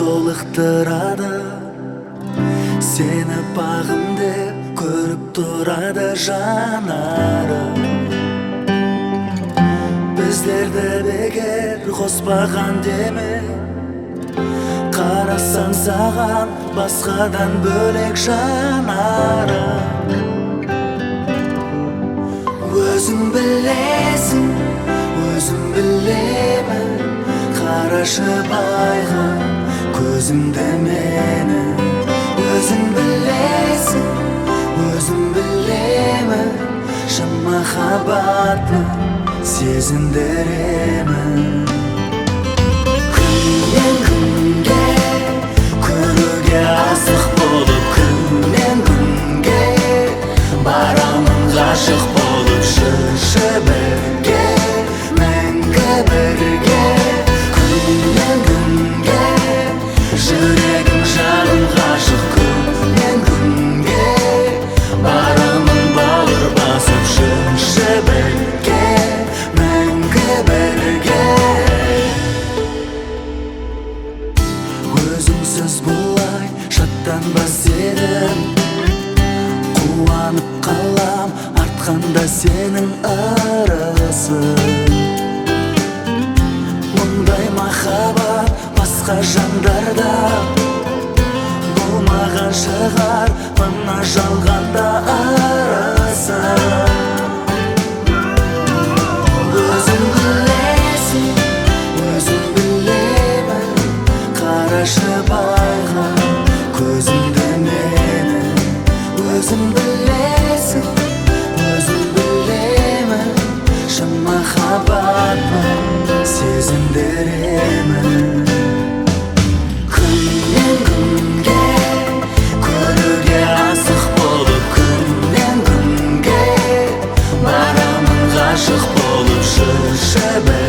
жолықтырады, сені бағым деп көріп тұрады жанары. Біздерді бекер қоспаған деме, қарасаң саған басқадан бөлек жанары. Өзің білесің, өзім білемін, қарашы байға көзімді мені. Өзің білесің, өзім білемін, шын махаббатты сезіндіремін. Күннен күнге көруге асық болып, күннен күнге барамын ғашық болып. Жүрші бірге, мәңгі бірге, күннен күнге жүрегім жаным ғашық. Күннен күнге барамын бауыр басып. Жүрші бірге, мәңгі бірге. Өзіңсіз бұлай шаттанбас едім, қуанып қалам артқанда сенің ырысың. Мұндай махаббат басқа жандарда болмаған шығар, мына жалғанда арысың. Өзің білесің, өзім білемін, қарашы байға көзімді мені. Өзің білесің, өзім білемін, шын махаббатты сезіндіремін. Күннен күнге көруге асық болып, күннен күнге барамын ғашық болып. Жүрші